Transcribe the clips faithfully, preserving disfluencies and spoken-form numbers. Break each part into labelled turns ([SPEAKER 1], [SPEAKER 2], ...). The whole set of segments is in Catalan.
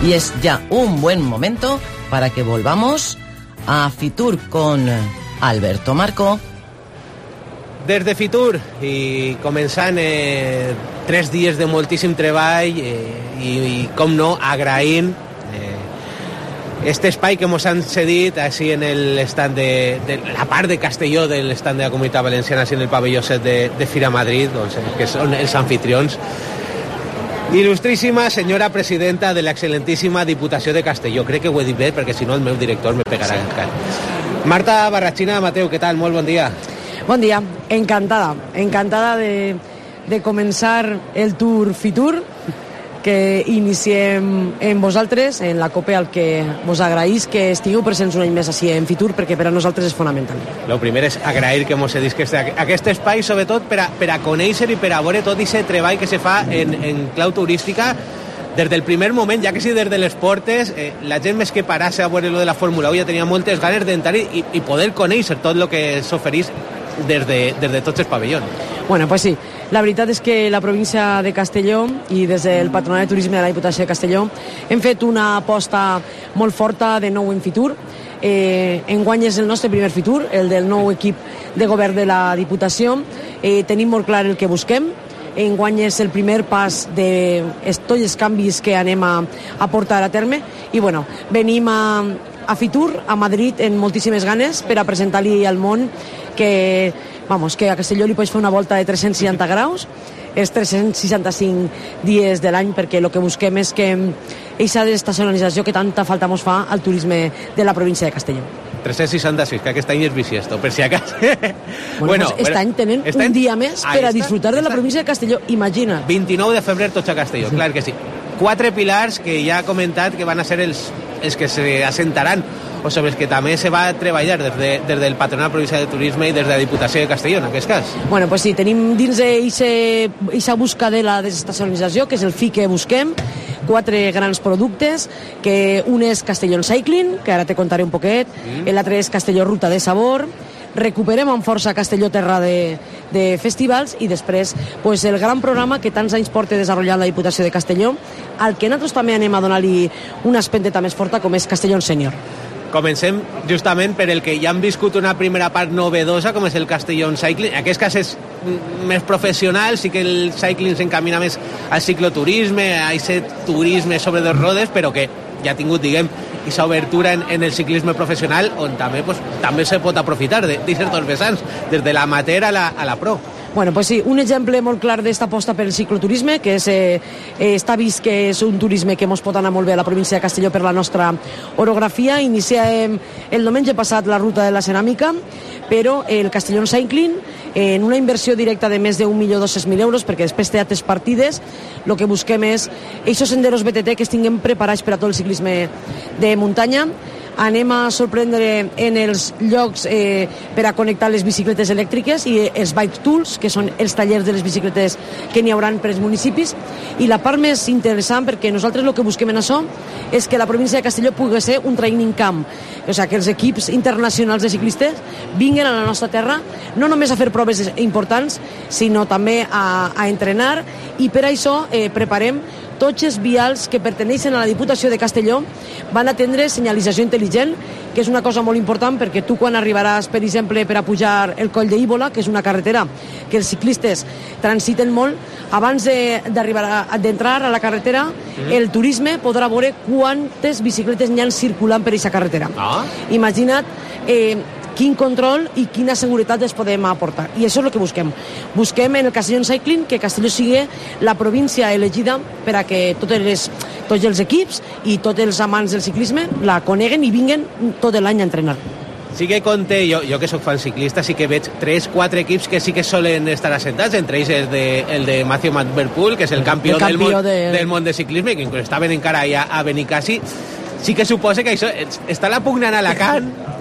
[SPEAKER 1] y es ya un buen momento para que volvamos a Fitur con Alberto Marco.
[SPEAKER 2] Des de Fitur, i començant eh, tres dies de moltíssim treball eh, i, i, com no, agraint eh, este espai que ens han cedit així en l'estand de, de la part de Castelló de l'estand de la Comunitat Valenciana, així en el pavelló set de, de Fira Madrid, doncs, eh, que són els anfitrions. Il·lustríssima senyora presidenta de l'excel·lentíssima Diputació de Castelló. Crec que ho he dit bé, perquè si no el meu director me pegarà sí. el car. Marta Barrachina Mateu, què tal? Molt bon dia.
[SPEAKER 3] Bon dia, encantada, encantada de, de començar el Tour Fitur, que iniciem en vosaltres, en la COPE, al que vos agraïs que estigueu presents un any més així en Fitur, perquè per a nosaltres és fonamental.
[SPEAKER 2] Lo primer és agrair que mos cedís aquest, aquest espai, sobretot per a, per a conèixer i per a veure tot aquest treball que se fa en, en clau turística des del primer moment, ja que sí, des de les portes, eh, la gent més que parar-se a veure lo de la Fórmula u ja tenia moltes ganes d'entrar i, i poder conèixer tot el que s'oferís des de, des de tots els pavellons.
[SPEAKER 3] Bueno, pues sí, la veritat és que la província de Castelló i des del Patronat de Turisme de la Diputació de Castelló hem fet una aposta molt forta de nou en Fitur. Eh, enguany és el nostre primer Fitur, el del nou equip de govern de la Diputació. Eh, tenim molt clar el que busquem. Enguany és el primer pas de tots els canvis que anem a, a portar a terme i bueno, venim a, a Fitur, a Madrid, en moltíssimes ganes per a presentar-li al món que, vamos, que a Castelló li pots fer una volta de tres-cents seixanta graus, és tres-cents seixanta-cinc dies de l'any, perquè el que busquem és que aquesta desestacionalització que tanta falta mos fa al turisme de la província de Castelló.
[SPEAKER 2] tres-cents seixanta-sis, que aquest any és bisiesto, per si acaso.
[SPEAKER 3] Bueno, bueno pues este any tenen un any... dia més per a disfrutar de la província de Castelló, imagina.
[SPEAKER 2] vint-i-nou de febrer tots a Castelló, sí. Clar que sí. Quatre pilars que ja ha comentat que van a ser els, els que s'assentaran o sobre els que també se va treballar des, de, des del Patronat Provincial de Turisme i des de la Diputació de Castelló, en aquest cas.
[SPEAKER 3] Bueno, pues sí, tenim dins d'aquesta busca de la desestacionalització, que és el fi que busquem, quatre grans productes, que un és Castelló Cycling, que ara te contaré un poquet, mm. l'altre és Castelló Ruta de Sabor, recuperem amb força Castelló Terra de, de festivals i després pues, el gran programa que tants anys porta desenvolupant la Diputació de Castelló, al que nosaltres també anem a donar-li una espendeta més forta, com és Castelló Sènior.
[SPEAKER 2] Comencem justament per el que ja han viscut una primera part novedosa, com és el Castelló Cycling. En aquest cas és més professional, sí que el cycling s'encamina més al cicloturisme, a aquest turisme sobre dos rodes, però que ja ha tingut, diguem, aquesta obertura en, en el ciclisme professional, on també, pues, també se pot aprofitar d'aquests dos vessants, des de l'amateur a la, a la pro.
[SPEAKER 3] Bueno, pues sí, un exemple molt clar d'esta aposta per el cicloturisme, que és, eh, està vist que és un turisme que ens pot anar molt bé a la província de Castelló per la nostra orografia. Iniciem el diumenge passat la ruta de la ceràmica, però el Castelló Cycling, en una inversió directa de més d'un milió dos-cents mil euros, perquè després té altres partides, el que busquem és aquests senderos B T T que estiguem preparats per a tot el ciclisme de muntanya. Anem a sorprendre en els llocs eh, per a connectar les bicicletes elèctriques i els bike tools, que són els tallers de les bicicletes que n'hi hauran per als municipis. I la part més interessant, perquè nosaltres el que busquem en això és que la província de Castelló pugui ser un training camp, o sigui, que els equips internacionals de ciclistes vinguin a la nostra terra no només a fer proves importants, sinó també a, a entrenar, i per això eh, preparem tots els vials que perteneixen a la Diputació de Castelló van a tindre senyalització intel·ligent, que és una cosa molt important, perquè tu quan arribaràs, per exemple, per a pujar el Coll d'Íbola, que és una carretera que els ciclistes transiten molt, abans d'arribar d'entrar a la carretera, mm-hmm. el turisme podrà veure quantes bicicletes n'hi ha circulant per aquesta carretera.
[SPEAKER 2] Ah.
[SPEAKER 3] Imagina't eh, quin control i quina seguretat es podem aportar. I això és el que busquem. Busquem en el Castelló Cycling que Castelló sigui la província elegida per a que totes les, tots els equips i tots els amants del ciclisme la coneguen i vinguen tot l'any a entrenar.
[SPEAKER 2] Sí que compte, jo, jo que sóc fan ciclista, sí que veig tres, quatre equips que sí que solen estar assentats, entre ells el de, el de Matthew Van Der Poel, que és el campió, el campió del, món, de... del món de ciclisme, que inclús estaven encara allà a Benicassi. Sí que suposa que això està la pugnant a Alacant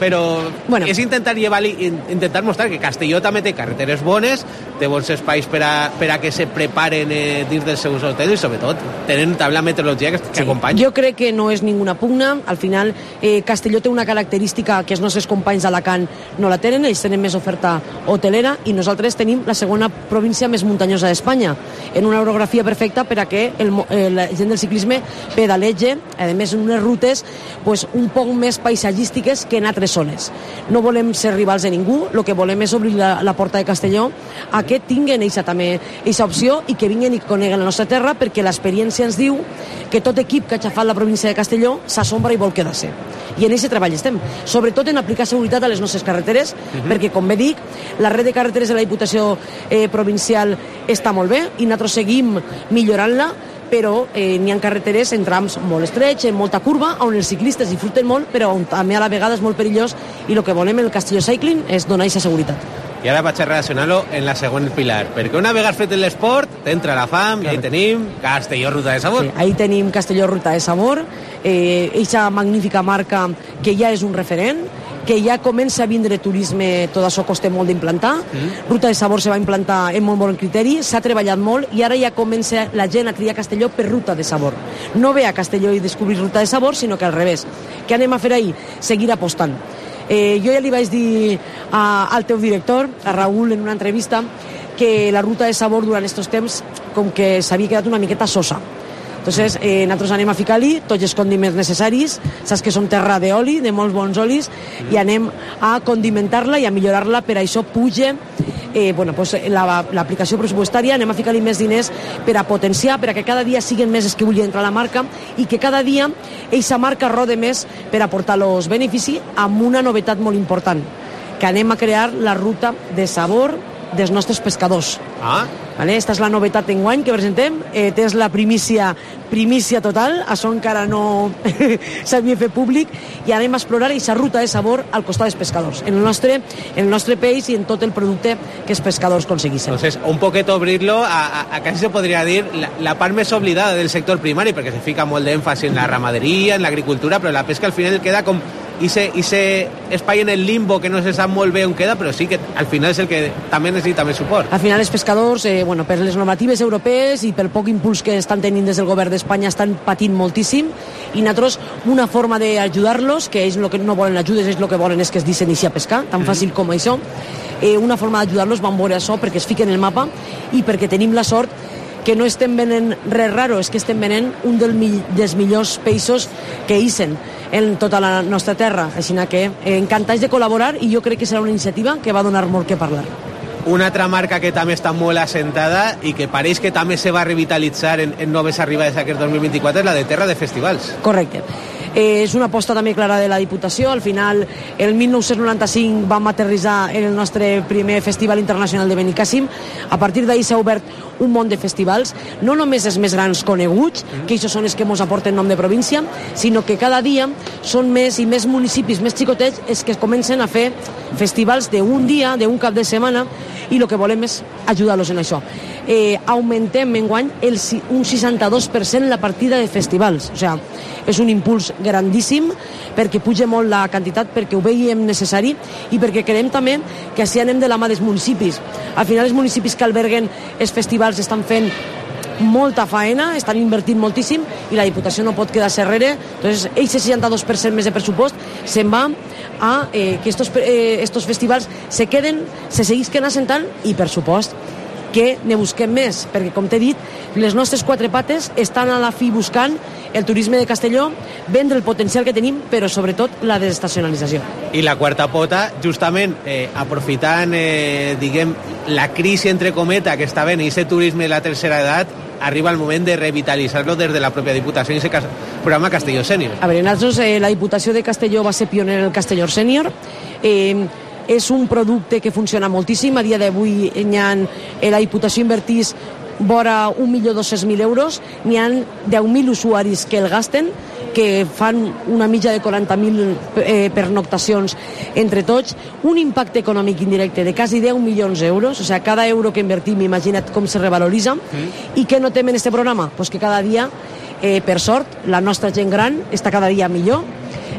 [SPEAKER 2] però
[SPEAKER 3] bueno.
[SPEAKER 2] és intentar llevar, intentar mostrar que Castelló també té carreteres bones, té bons espais per a, per a que se preparen eh, dins dels seus hotels i sobretot tenen també la meteorologia que, que
[SPEAKER 3] sí.
[SPEAKER 2] acompanya.
[SPEAKER 3] Jo crec que no és ninguna pugna, al final eh, Castelló té una característica que els nostres companys d'Alacant no la tenen, ells tenen més oferta hotelera i nosaltres tenim la segona província més muntanyosa d'Espanya, en una orografia perfecta per a que el, eh, la gent del ciclisme pedalege, a més en unes rutes pues, un poc més paisatgístiques que en altres zones. No volem ser rivals de ningú, el que volem és obrir la, la porta de Castelló a que tinguin eixa, també eixa opció i que vinguin i coneguen la nostra terra, perquè l'experiència ens diu que tot equip que ha xafat la província de Castelló s'assombra i vol quedar-se. I en aquest treball estem, sobretot en aplicar seguretat a les nostres carreteres, uh-huh. perquè, com bé dic, la red de carreteres de la Diputació eh, Provincial està molt bé i nosaltres seguim millorant-la, però eh, n'hi ha carreteres en trams molt estrets, en molta curva, on els ciclistes disfruten molt, però on també a la vegada és molt perillós, i el que volem en el Castelló Cycling és donar aquesta seguretat.
[SPEAKER 2] I ara vaig a relacionar-lo en la següent pilar, perquè una vegada fet l'esport, t'entra la fam, claro. I ahí tenim Castelló Ruta de Sabor.
[SPEAKER 3] Sí, ahí tenim Castelló Ruta de Sabor, eh, eixa magnífica marca que ja és un referent, que ja comença a vindre turisme, tot això costa molt d'implantar. Mm. Ruta de Sabor se va implantar en molt bon criteri, s'ha treballat molt i ara ja comença la gent a triar Castelló per Ruta de Sabor. No ve a Castelló i descobrir Ruta de Sabor, sinó que al revés. Què anem a fer ahir? Seguir apostant. Eh, jo ja li vaig dir a, al teu director, a Raúl, en una entrevista, que la Ruta de Sabor durant aquests temps com que s'havia quedat una miqueta sosa. Entonces, eh, nosaltres anem a ficar-li tots els condiments necessaris, saps que som terra d'oli, de molts bons olis, mm. i anem a condimentar-la i a millorar-la, per això puja eh, bueno, pues, l'aplicació la, pressupostària, anem a ficar-li més diners per a potenciar, per a que cada dia siguin més els que vulguin entrar a la marca i que cada dia eixa marca rode més per aportar-los benefici amb una novetat molt important, que anem a crear la Ruta de Sabor dels nostres pescadors.
[SPEAKER 2] Ah.
[SPEAKER 3] Vale? Esta és la novetat d'enguany que presentem. Eh, tens la primícia, primícia total, això encara no s'havia fet públic, i anem a explorar aquesta Ruta de Sabor al costat dels pescadors, en el nostre, en el nostre peix i en tot el producte que els pescadors aconseguissin.
[SPEAKER 2] Entonces, un poquito obrirlo a, a, a casi se podría decir la, la part més oblidada del sector primari, perquè se fica molt d'èmfasi en la ramaderia, en l'agricultura, però la pesca al final queda com ese, ese espai en el limbo que no se sap molt bé on queda, però sí que al final és el que també necessita més suport.
[SPEAKER 3] Al final els pescadors, eh, bueno, per les normatives europees i pel poc impuls que estan tenint des del govern d'Espanya, estan patint moltíssim, i nosaltres una forma d'ajudar-los, que ells lo que no volen ajudes, ells el que volen és que es deixen a pescar, tan fàcil mm. com això, eh, una forma d'ajudar-los van veure això perquè es fiquen en el mapa i perquè tenim la sort que no estem venent res raro, és que estem venent un del, dels millors peixos que isen en tota la nostra terra. Així que eh, encantats de col·laborar, i jo crec que serà una iniciativa que va donar molt que parlar.
[SPEAKER 2] Una altra marca que també està molt assentada i que pareix que també se va revitalitzar en, en noves arribades aquest dos mil vint-i-quatre és la de Terra de Festivals.
[SPEAKER 3] Correcte. Eh, és una aposta també clara de la Diputació. Al final, el dinou noranta-cinc vam aterrissar en el nostre primer Festival Internacional de Benicàssim. A partir d'ahir s'ha obert un món de festivals, no només els més grans coneguts, mm. que això són els que ens aporten nom de província, sinó que cada dia són més i més municipis, més xicotets, els que comencen a fer festivals d'un dia, d'un cap de setmana, i el que volem és ajudar-los en això. Eh, augmentem enguany el, un seixanta-dos per cent la partida de festivals, o sigui, és un impuls grandíssim perquè puja molt la quantitat, perquè ho veiem necessari i perquè creiem també que així anem de la mà dels municipis. Al final els municipis que alberguen els festivals estan fent molta faena, estan invertint moltíssim i la Diputació no pot quedar-se darrere. Entonces, aquest seixanta-dos per cent més de pressupost se'n va a eh, que estos, eh, estos festivals se queden, se seguisquen assentant i, per supost, que ne busquem més, perquè, com t'he dit, les nostres quatre pates estan a la fi buscant el turisme de Castelló, vendre el potencial que tenim, però sobretot la desestacionalització.
[SPEAKER 2] I la quarta pota, justament, eh, aprofitant, eh, diguem, la crisi, entre cometa, que està havent, i aquest turisme de la tercera edat, arriba el moment de revitalitzar-lo des de la pròpia Diputació i aquest programa Castelló Sènior.
[SPEAKER 3] A veure, nosaltres, eh, la Diputació de Castelló va ser pioner en el Castelló Sènior. Eh, és un producte que funciona moltíssim. A dia d'avui n'hi ha, eh, la Diputació invertís vora un milió dos-cents mil euros, n'hi ha deu mil usuaris que el gasten, que fan una mitja de quaranta mil eh, pernoctacions entre tots, un impacte econòmic indirecte de quasi deu milions d'euros, o sigui, cada euro que invertim, imagina't com se revaloritza, mm. I què notem en este programa? Pues que cada dia, eh, per sort, la nostra gent gran està cada dia millor,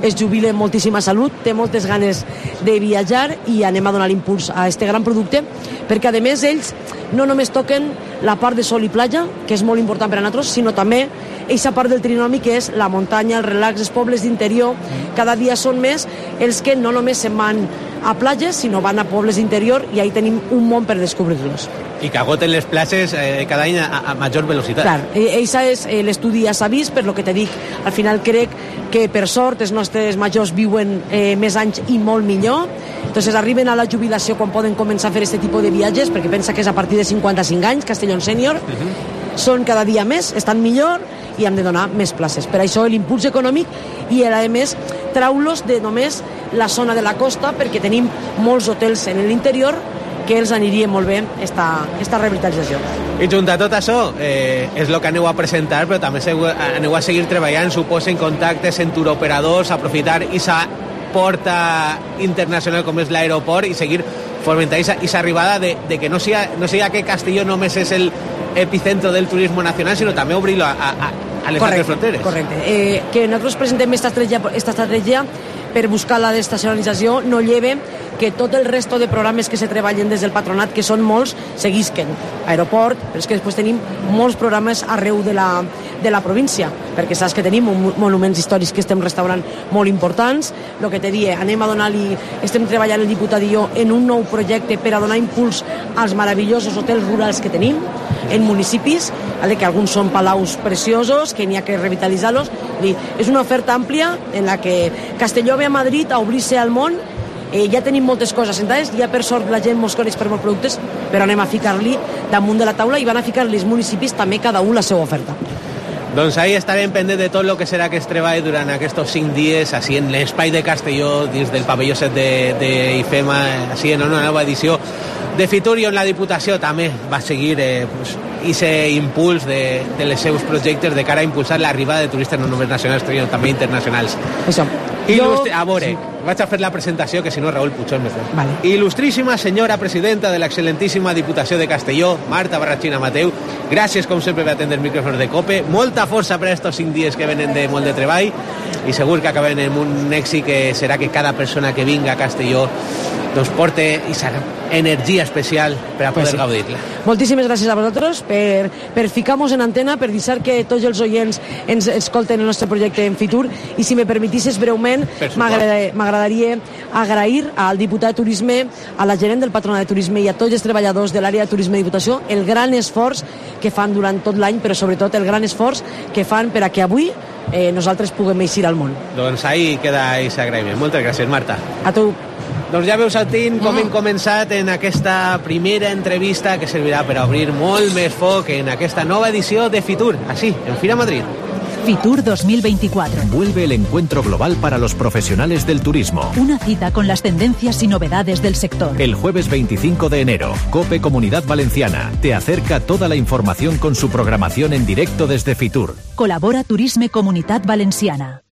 [SPEAKER 3] es jubila amb moltíssima salut, té moltes ganes de viatjar i anem a donar l'impuls a aquest gran producte, perquè a més ells no només toquen la part de sol i platja, que és molt important per a nosaltres, sinó també aquesta part del trinomi que és la muntanya, el relax, els pobles d'interior. Cada dia són més els que no només se'n van a platges, sinó van a pobles d'interior, i ahí tenim un món per descobrir-los.
[SPEAKER 2] I que agoten les places eh, cada any a, a major velocitat.
[SPEAKER 3] Clar, eixa és eh, l'estudi ja s'ha vist, per lo que te dic, al final crec que per sort els nostres majors viuen eh, més anys i molt millor, entonces arriben a la jubilació quan poden començar a fer aquest tipus de viatges, perquè pensa que és a partir de cinquanta-cinc anys, Castellón Sènior, uh-huh. Són cada dia més, estan millor i hem de donar més places. Per això l'impuls econòmic i a més trau-los de només la zona de la costa, perquè tenim molts hotels en l'interior que els aniria molt bé esta, esta revitalització.
[SPEAKER 2] I junt a tot això, eh, és el que aneu a presentar, però també aneu a seguir treballant, suposa, en contactes en turoperadors, aprofitar aquesta porta internacional com és l'aeroport i seguir fomentant aquesta arribada de, de que no siga, no siga que Castelló només és el epicentro del turisme nacional, sinó també obrir-lo a, a, a les altres fronteres.
[SPEAKER 3] Correcte. Eh, que nosaltres presentem esta estratègia, esta estratègia per buscar la desestacionalització no lleve que tot el resto de programes que se treballen des del patronat, que són molts, seguisquen. Aeroport, però és que després tenim molts programes arreu de la, de la província, perquè saps que tenim monuments històrics que estem restaurant molt importants. El que te dic, anem a donar-li, estem treballant el diputat i jo en un nou projecte per a donar impuls als meravellosos hotels rurals que tenim en municipis, que alguns són palaus preciosos, que n'hi ha que revitalitzar-los. És una oferta àmplia en la que Castelló ve a Madrid a obrir-se al món. Eh, ja tenim moltes coses sentades, ja per sort la gent mos coneix per molts productes, però anem a ficar-li damunt de la taula i van a ficar-li els municipis també cada un la seva oferta.
[SPEAKER 2] Doncs ahí estarem pendents de tot el que serà aquest treball durant aquests cinc dies, així en l'espai de Castelló, dins del pavelló set d'IFEMA, així en una nova edició de Fitur, i on la Diputació també va seguir eh, pues, ese impuls de, de les seus projectes de cara a impulsar l'arribada de turistes no només nacionals, sinó també internacionals.
[SPEAKER 3] Això.
[SPEAKER 2] Il·lustri...
[SPEAKER 3] Jo...
[SPEAKER 2] A veure, sí. Vaig a fer la presentació, que si no Raúl Puigdemont me fa. Vale. Il·lustríssima senyora presidenta de l'excel·lentíssima Diputació de Castelló, Marta Barrachina Mateu, gràcies com sempre per atendre els micròfons de COPE, molta força per aquests cinc dies que venen de molt de treball i segur que acabem amb un èxit que serà que cada persona que vinga a Castelló doncs porte aquesta energia especial per a poder pues sí. gaudir-la.
[SPEAKER 3] Moltíssimes gràcies a vosaltres per, per ficar-nos en antena, per deixar que tots els oients ens escolten el nostre projecte en Fitur, i si me permetisses breument m'agradaria agrair al diputat de Turisme, a la gerent del Patronat de Turisme i a tots els treballadors de l'àrea de Turisme i Diputació el gran esforç que fan durant tot l'any, però sobretot el gran esforç que fan per a que avui eh, nosaltres puguem eixir al món.
[SPEAKER 2] Doncs ahí queda aquest agraïment. Moltes gràcies, Marta.
[SPEAKER 3] A tu.
[SPEAKER 2] Doncs ja veus, Saltín, com hem començat en aquesta primera entrevista que servirà per obrir molt més foc en aquesta nova edició de Fitur, així, en Fira Madrid.
[SPEAKER 4] Fitur dos mil veinticuatro.
[SPEAKER 5] Vuelve el encuentro global para los profesionales del turismo.
[SPEAKER 4] Una cita con las tendencias y novedades del sector.
[SPEAKER 5] El jueves veinticinco de enero, COPE Comunidad Valenciana te acerca toda la información con su programación en directo desde Fitur.
[SPEAKER 4] Colabora Turisme Comunitat Valenciana.